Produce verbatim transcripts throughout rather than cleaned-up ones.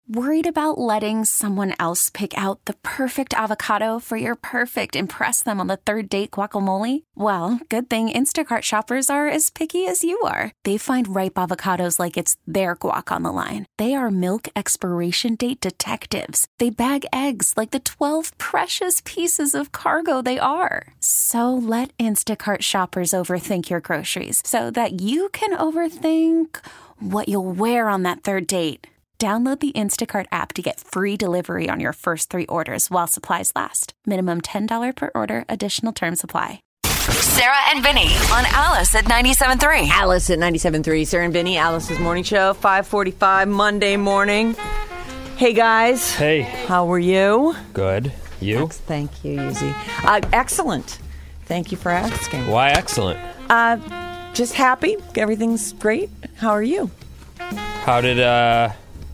Worried about letting someone else pick out the perfect avocado for your perfect impress them on the third date guacamole? Well, good thing Instacart shoppers are as picky as you are. They find ripe avocados like it's their guac on the line. They are milk expiration date detectives. They bag eggs like the twelve precious pieces of cargo they are. So let Instacart shoppers overthink your groceries so that you can overthink what you'll wear on that third date. Download the Instacart app to get free delivery on your first three orders while supplies last. Minimum ten dollars per order. Additional terms apply. Sarah and Vinny on Alice at ninety-seven point three. Alice at ninety-seven point three. Sarah and Vinny, Alice's morning show, five forty-five Monday morning. Hey, guys. Hey. How are you? Good. You? Ex- thank you, Yuzi. Uh, excellent. Thank you for asking. Why excellent? Uh, just happy. Everything's great. How are you? How did uh,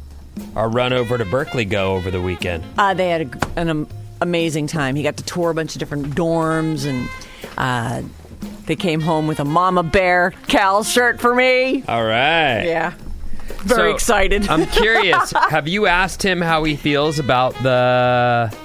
our run over to Berkeley go over the weekend? Uh, they had a, an um, amazing time. He got to tour a bunch of different dorms, and uh, they came home with a Mama Bear Cal shirt for me. All right. Yeah. Very so, excited. I'm curious. Have you asked him how he feels about the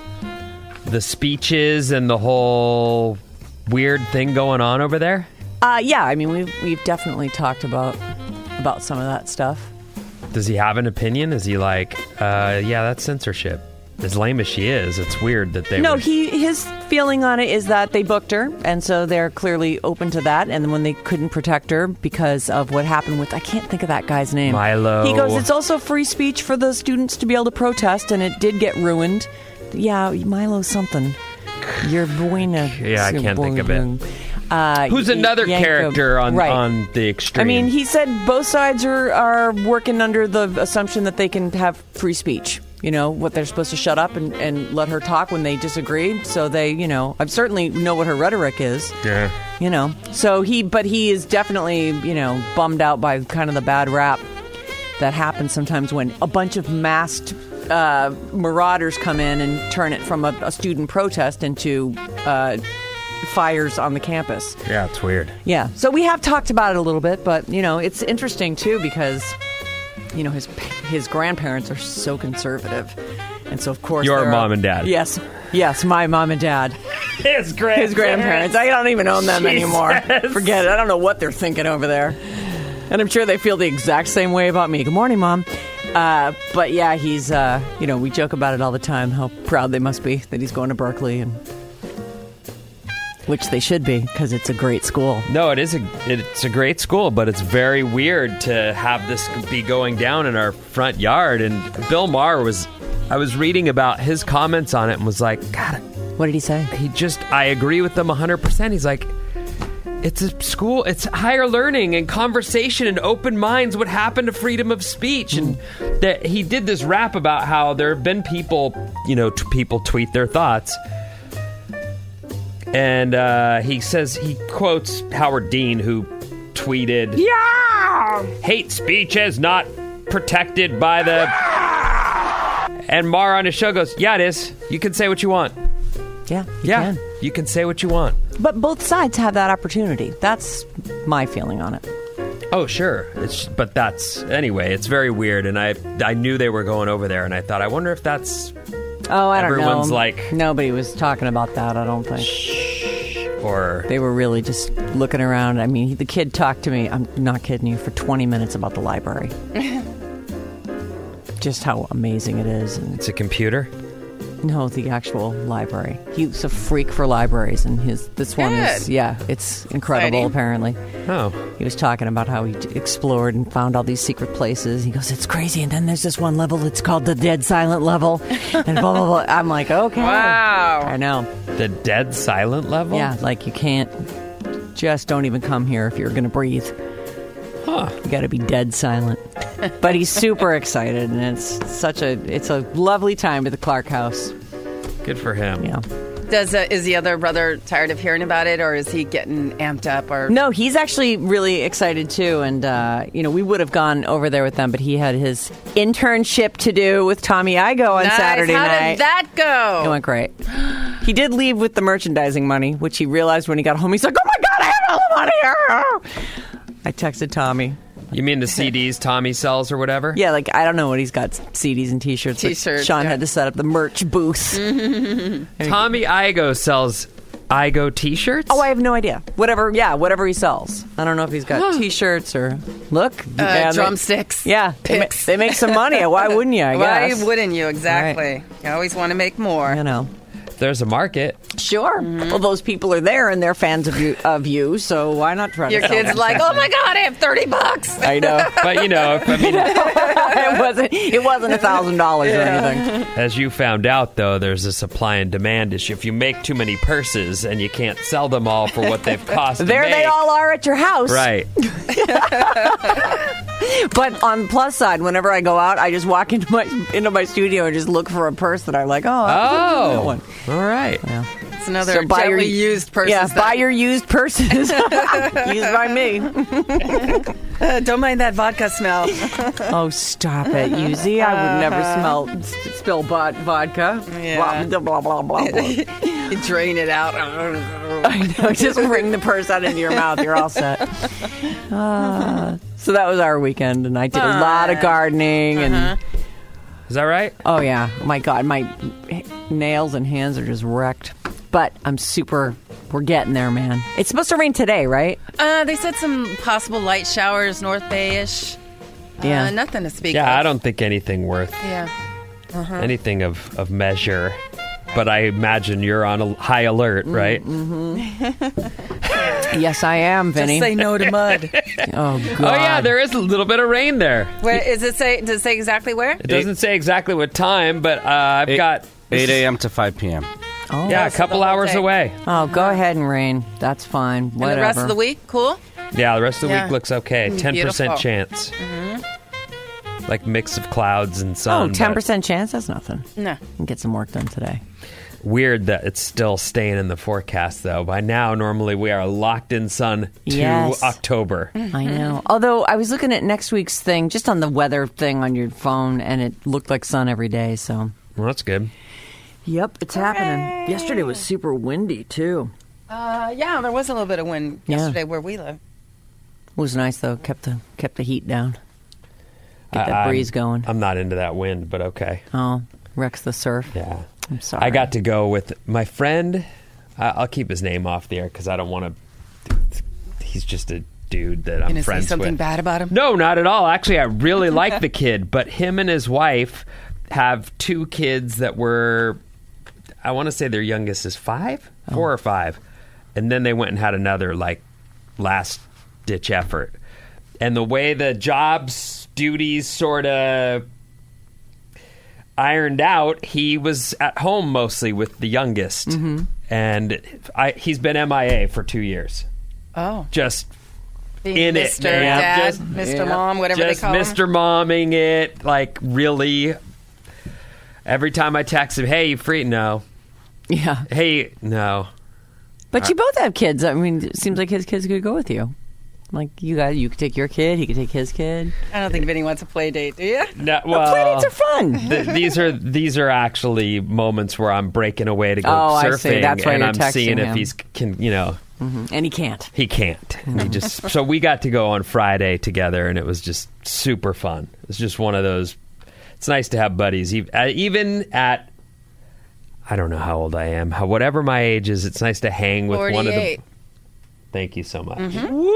the speeches and the whole weird thing going on over there? Uh, yeah, I mean, we've we've definitely talked about about some of that stuff. Does he have an opinion? Is he like, uh, yeah, that's censorship? As lame as she is, it's weird that they No, would... he his feeling on it is that they booked her, and so they're clearly open to that. And then when they couldn't protect her because of what happened with, I can't think of that guy's name. Milo. He goes, it's also free speech for the students to be able to protest, and it did get ruined. Yeah, Milo something. Your buena. Yeah, I can't think of it. Uh, Who's another Yanko, character on right. on the extreme? I mean, he said both sides are, are working under the assumption that they can have free speech. You know, what they're supposed to shut up and, and let her talk when they disagree. So they, you know, I certainly know what her rhetoric is. Yeah. You know, so he, but he is definitely, you know, bummed out by kind of the bad rap that happens sometimes when a bunch of masked uh, marauders come in and turn it from a, a student protest into uh, fires on the campus. Yeah, it's weird. Yeah. So we have talked about it a little bit, but, you know, it's interesting, too, because, you know, his his grandparents are so conservative. And so, of course, Your there mom are, and dad. Yes. Yes, my mom and dad. His grandparents. His grandparents. I don't even own them Jesus. anymore. Forget it. I don't know what they're thinking over there. And I'm sure they feel the exact same way about me. Good morning, Mom. Uh, but, yeah, he's, uh, you know, we joke about it all the time, how proud they must be that he's going to Berkeley, and which they should be, because it's a great school. No, it is a it's a great school, but it's very weird to have this be going down in our front yard. And Bill Maher was, I was reading about his comments on it and was like, God, What did he say? he just, I agree with them one hundred percent. He's like, it's a school, it's higher learning and conversation and open minds. What happened to freedom of speech? And that he did this rap about how there have been people, you know, t- people tweet their thoughts. And uh, he says, he quotes Howard Dean, who tweeted, "Yeah, hate speech is not protected by the..." And Maher on his show goes, "Yeah, it is. You can say what you want. Yeah, you Yeah, can. you can say what you want." But both sides have that opportunity. That's my feeling on it. Oh, sure. It's, but that's, anyway, it's very weird. And I I knew they were going over there, and I thought, I wonder if that's... Oh, I don't know. Everyone's like... Nobody was talking about that, I don't think. Or... They were really just looking around. I mean, the kid talked to me, I'm not kidding you, for twenty minutes about the library. Just how amazing it is. And It's a computer? no, the actual library. He's a freak for libraries, and his this one is, Good. yeah, it's incredible, Exciting. apparently. Oh. He was talking about how he d- explored and found all these secret places. He goes, it's crazy. And then there's this one level that's called the Dead Silent level. And blah, blah, blah. I'm like, okay. Wow. I know. The dead silent level? Yeah, like you can't, just don't even come here if you're going to breathe. Huh. You got to be dead silent. But he's super excited, and it's such a, it's a lovely time at the Clark House. Good for him. Yeah. Does uh, is the other brother tired of hearing about it, or is he getting amped up? Or No, he's actually really excited too, and uh, you know, we would have gone over there with them, but he had his internship to do with Tommy Igoe on Nice. Saturday How night. did that go? It went great. He did leave with the merchandising money, which he realized when he got home. He's like, "Oh my god, I have all the money!" I texted Tommy. You mean the C Ds Tommy sells or whatever? Yeah, like, I don't know what he's got, C Ds and T-shirts. but T-shirts, Sean yeah. had to set up the merch booth. Tommy Igo sells Igo T-shirts? Oh, I have no idea. Whatever, yeah, whatever he sells. I don't know if he's got T-shirts or... Look. Uh, yeah, they- drumsticks. Yeah, they, ma- Picks. they make some money. Why wouldn't you, I Why guess? wouldn't you? Exactly. You always want to make more. You know. There's a market. Sure. Well, those people are there and they're fans of you, of you so why not try Your to sell kid's them? like, oh my God, I have thirty bucks. I know. But, you know, if, I mean, it wasn't It wasn't a thousand dollars or anything. as you found out, though, there's a supply and demand issue. If you make too many purses and you can't sell them all for what they've cost to There they make- all are at your house. Right. But on the plus side, whenever I go out, I just walk into my into my studio and just look for a purse that I like. Oh, I'll Oh, that one. all right. Yeah. It's another So buy gently your- used person. Yeah, buy your used purses. Used by me. Uh, don't mind that vodka smell. Oh, stop it, Yuzi. I would never smell s- spill bot- vodka. Yeah. Blah, blah, blah, blah, blah. You drain it out. I know. Just wring the purse out into your mouth. You're all set. Uh, so that was our weekend, and I did a lot of gardening. And Is that right? oh yeah, my God, my h- nails and hands are just wrecked. But I'm super. We're getting there, man. It's supposed to rain today, right? Uh, they said some possible light showers, North Bay-ish. Yeah. Uh, nothing to speak of. Yeah, I don't think anything worth Yeah. anything of, of measure. But I imagine you're on a high alert, right? Yes, I am, Vinny. Just say no to mud. Oh God. Oh, yeah, there is a little bit of rain there. Where is it say? Does it say exactly where? It doesn't say exactly what time, but uh, I've Eight- got... eight a.m. to five p.m. Oh. Yeah, a so couple the whole hours day. away. Oh, go ahead and rain. That's fine. Whatever. And the rest of the week, cool. Yeah, the rest of the Yeah. week looks okay. ten percent Beautiful. chance. Like mix of clouds and sun. Oh, ten but percent chance? That's nothing. No. Can get some work done today. Weird that it's still staying in the forecast, though. By now, normally we are locked in sun to Yes. October. I know. Although I was looking at next week's thing, just on the weather thing on your phone, and it looked like sun every day, so. Well, that's good. Yep, it's happening. Yesterday was super windy, too. Uh, yeah, there was a little bit of wind Yeah. yesterday where we live. It was nice, though. Kept the kept the heat down. Get I- that I'm- breeze going. I'm not into that wind, but okay. Oh, wrecks the surf. Yeah. I'm sorry. I got to go with my friend. I- I'll keep his name off the air because I don't want to. He's just a dude that I'm Gonna say friends something with. bad about him? No, not at all. Actually, I really like the kid, but him and his wife have two kids that were, I want to say their youngest is five, four or five, and then they went and had another like last ditch effort. And the way the jobs duties sort of ironed out, he was at home mostly with the youngest, Mm-hmm. and I, he's been M I A for two years. Oh. Just Being in it, Mister man. Dad, Just- Mister yeah. Mom, whatever just they call Mister him. Momming it, like really. Every time I text him, "Hey, you free?" No. Yeah. Hey, no. But you both have kids. I mean, it seems like his kids could go with you. Like, you guys, you could take your kid, he could take his kid. I don't think Vinny wants a play date, do you? No, Well, well, playdates are fun. th- these are these are actually moments where I'm breaking away to go Oh, I surfing, see. That's why and you're I'm texting seeing if him. he's can you know And he can't. he can't. And he just so we got to go on Friday together, and it was just super fun. It's just one of those. It's nice to have buddies, ev- uh, even at. I don't know how old I am. How, whatever my age is, it's nice to hang with one of the. forty-eight. Thank you so much.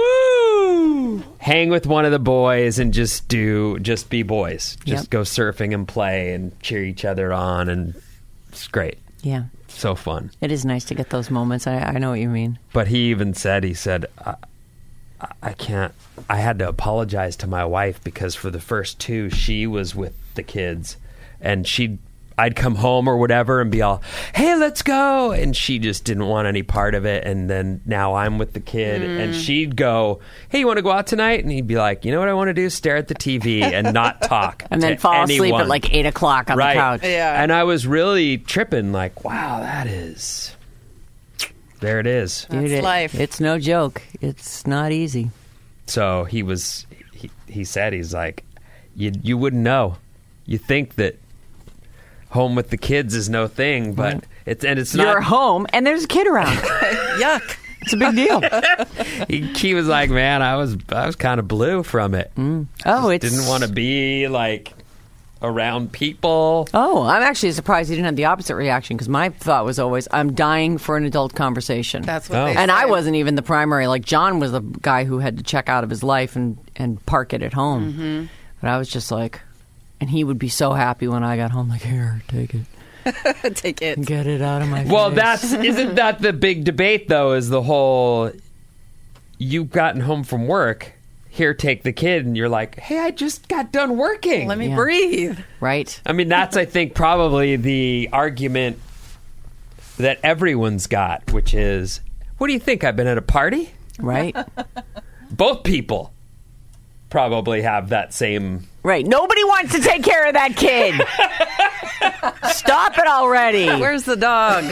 Woo! Hang with one of the boys and just do, just be boys. Just Yep. go surfing and play and cheer each other on, and it's great. Yeah. So fun. It is nice to get those moments. I, I know what you mean. But he even said, he said, I, I can't, I had to apologize to my wife because for the first two, she was with the kids, and she'd, I'd come home or whatever and be all, hey, let's go. And she just didn't want any part of it. And then now I'm with the kid, and she'd go, hey, you want to go out tonight? And he'd be like, you know what I want to do? Stare at the T V and not talk. And then to fall asleep anyone. at like eight o'clock on Right. the couch. Yeah. And I was really tripping, like, wow, that is, there it is. Dude, That's it- life. It's no joke. It's not easy. So he was, he, he said, he's like, you you wouldn't know. You think that home with the kids is no thing, but Right. it's, and it's You're not, home and there's a kid around. Yuck. It's a big deal. he, he was like, man, I was I was kind of blue from it. Mm. Oh, Just it's didn't want to be like around people. Oh, I'm actually surprised he didn't have the opposite reaction because my thought was always, I'm dying for an adult conversation. That's what Oh. they And say. I wasn't even the primary. Like, John was the guy who had to check out of his life and, and park it at home. Mm-hmm. But I was just like, and he would be so happy when I got home, like, here, take it. Take it. Get it out of my Well, face. that's isn't that the big debate though? Is the whole you've gotten home from work, here, take the kid, and you're like, hey, I just got done working. Let me Yeah. breathe. Right. I mean, that's I think probably the argument that everyone's got, which is, what do you think? I've been at a party? Right. Both people probably have that same. Right. Nobody wants to take care of that kid. Stop it already. Where's the dog?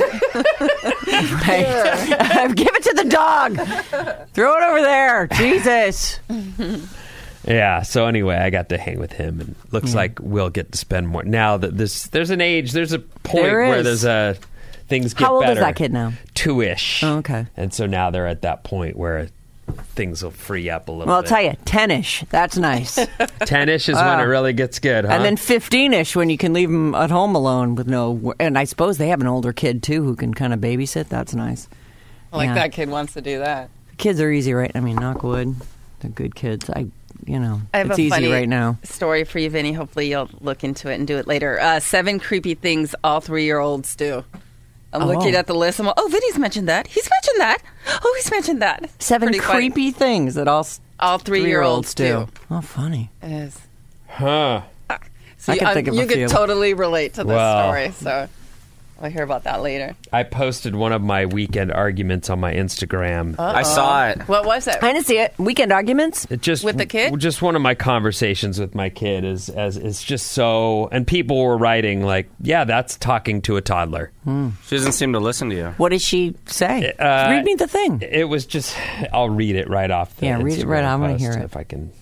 Right. Give it to the dog. Throw it over there. Jesus. Yeah. So anyway, I got to hang with him, and looks like we'll get to spend more now that this. There's an age. There's a point There where is. there's a things get How old is better. that kid now? Two-ish. Oh, okay. And so now they're at that point where things will free up a little Well, I'll bit. tell you, ten-ish. That's nice. ten-ish is when it really gets good, huh? And then fifteen-ish when you can leave them at home alone with no... And I suppose they have an older kid, too, who can kind of babysit. That's nice. Like Yeah. that kid wants to do that. Kids are easy, right? I mean, knock wood. They're good kids. I, you know, I have it's a easy funny right now. story for you, Vinny. Hopefully you'll look into it and do it later. Uh, seven creepy things all three-year-olds do. I'm Oh. looking at the list. I'm like, oh, Vinny's mentioned that. He's mentioned that. Oh, he's mentioned that. Seven Pretty funny. creepy things that all s- All three-year-olds three-year-olds do. Oh, funny. It is. Huh. So I you, can uh, think of you a could few. totally relate to this Well. story. So I'll hear about that later. I posted one of my weekend arguments on my Instagram. I saw it. What was it? I didn't see it. Weekend arguments? It just With the kid? Just one of my conversations with my kid is as it's just so. And people were writing like, "Yeah, that's talking to a toddler." She doesn't seem to listen to you. What did she say? Uh, Read me the thing. It was just. I'll read it right off. The Yeah, read it right Instagram off. I wanna post hear it. if I can.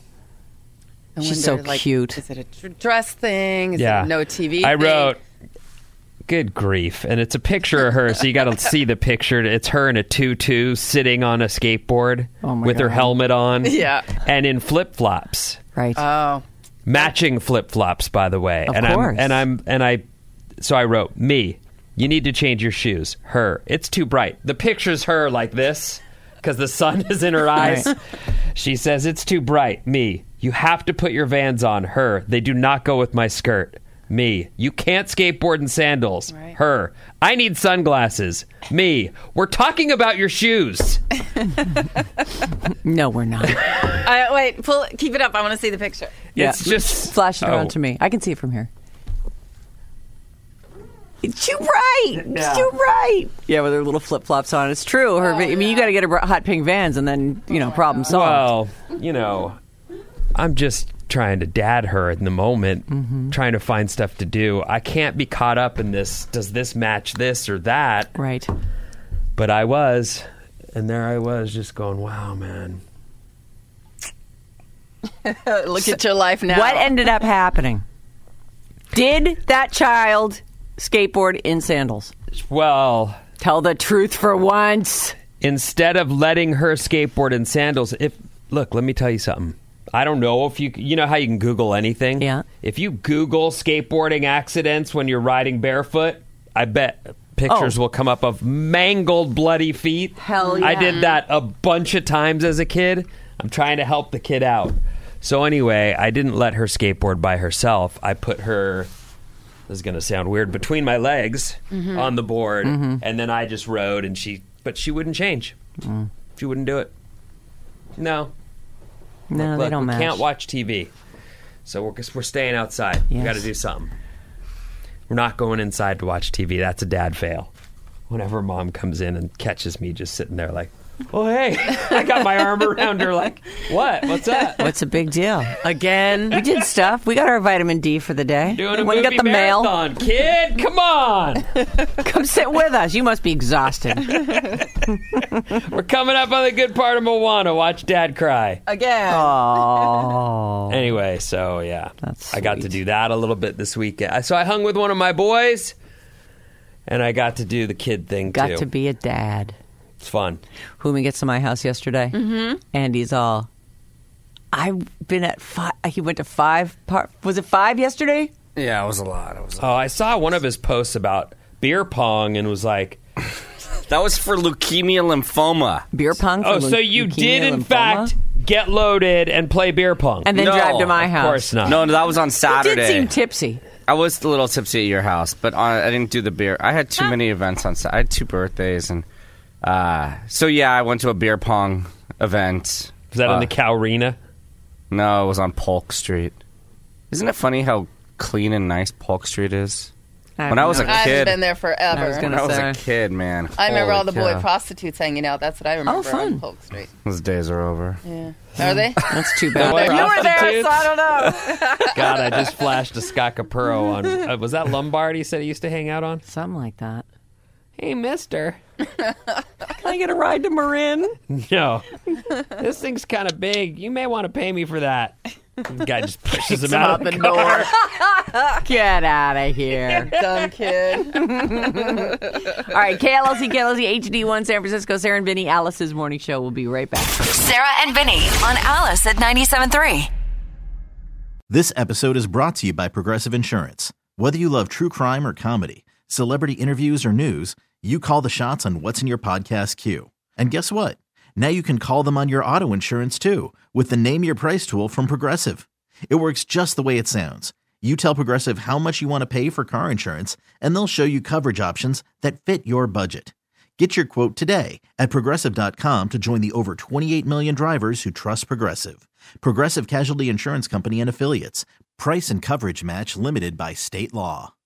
I She's wonder, so like, cute. Is it a dr- dress thing? Is Yeah, it a no T V I thing? wrote. Good grief. And it's a picture of her, so you got to see the picture. It's her in a tutu sitting on a skateboard Oh, my with her God. helmet on. Yeah. And in flip-flops. Right. Oh. Matching flip-flops, by the way. Of and course. I'm and I'm and I so I wrote, me, you need to change your shoes. Her, it's too bright. The picture's her like this because the sun is in her eyes. Right. She says, it's too bright. Me, you have to put your Vans on. Her, they do not go with my skirt. Me, you can't skateboard in sandals. Right. Her, I need sunglasses. Me, we're talking about your shoes. no, we're not. I, wait, pull, keep it up. I want to see the picture. It's just Flash it oh. around to me. I can see it from here. It's too bright. It's too bright. Yeah, with her little flip flops on. It's true. Her. I mean, you got to get her hot pink Vans, and then you know, problem solved. Well, you know, I'm just trying to dad her in the moment, Mm-hmm. trying to find stuff to do. I can't be caught up in this. Does this match this or that? Right. But I was, and there I was, just going, "Wow, man." Look at your life now. What ended up happening? Did that child skateboard in sandals? Well, Tell the truth for once. instead of letting her skateboard in sandals, if look, let me tell you something. I don't know if you you know how you can Google anything. Yeah. If you Google skateboarding accidents when you're riding barefoot, I bet pictures Oh. will come up of mangled, bloody feet. Hell I yeah. did that a bunch of times as a kid. I'm trying to help the kid out. So anyway, I didn't let her skateboard by herself. I put her, this is going to sound weird, between my legs Mm-hmm. on the board, and then I just rode, and she, but she wouldn't change. Mm. She wouldn't do it. No. No, Look, they don't we match. can't watch T V. So we're, we're staying outside. We Yes. got to do something. We're not going inside to watch T V. That's a dad fail. Whenever mom comes in and catches me just sitting there like, oh, hey. I got my arm around her like, what? What's that? What's a big deal? Again? We did stuff. We got our vitamin D for the day. Doing a Want to movie get the mail? marathon, kid. Come on. Come sit with us. You must be exhausted. We're coming up on the good part of Moana. Watch Dad cry. Again. Oh. Anyway, so yeah, That's I got to sweet. do that a little bit this weekend. So I hung with one of my boys, and I got to do the kid thing Got too. to be a dad. It's fun. Humi gets to my house yesterday, mm-hmm. and he's all, I've been at five. He went to five. Par- was it five yesterday? Yeah, it was a lot. It was a Oh, I saw one of his posts about beer pong and was like, That was for leukemia lymphoma. Beer pong? For oh, so leu- you leukemia, did, in lymphoma? fact, get loaded and play beer pong. And then No, drive to my of house. course not. No, no, that was on You Saturday. did seem tipsy. I was a little tipsy at your house, but uh, I didn't do the beer. I had too many events on Saturday. I had two birthdays. and uh, So, yeah, I went to a beer pong event. Was that uh, in the Cowrena? No, it was on Polk Street. Isn't it funny how clean and nice Polk Street is? I When I was a I haven't kid, been there forever. I was when gonna I was say. a kid, man. I remember holy all the boy cow. prostitutes hanging out. That's what I remember Oh, fun. on Polk Street. Those days are over. Yeah. Are they? That's too bad. Boy You were there, prostitutes? so I don't know. God, I just flashed a Scott Capurro on. Uh, was that Lombard he said he used to hang out on? Something like that. Hey, mister. Can I get a ride to Marin? No. This thing's kind of big. You may want to pay me for that. The guy just pushes him Him out out of the the car. door. Get out of here. Dumb kid. All right, K L S C, K L S C H D one San Francisco. Sarah and Vinny, Alice's morning show. We'll be right back. Sarah and Vinny on Alice at ninety-seven point three. This episode is brought to you by Progressive Insurance. Whether you love true crime or comedy, celebrity interviews or news, you call the shots on what's in your podcast queue. And guess what? Now you can call them on your auto insurance too with the Name Your Price tool from Progressive. It works just the way it sounds. You tell Progressive how much you want to pay for car insurance, and they'll show you coverage options that fit your budget. Get your quote today at Progressive dot com to join the over twenty-eight million drivers who trust Progressive. Progressive Casualty Insurance Company and Affiliates. Price and coverage match limited by state law.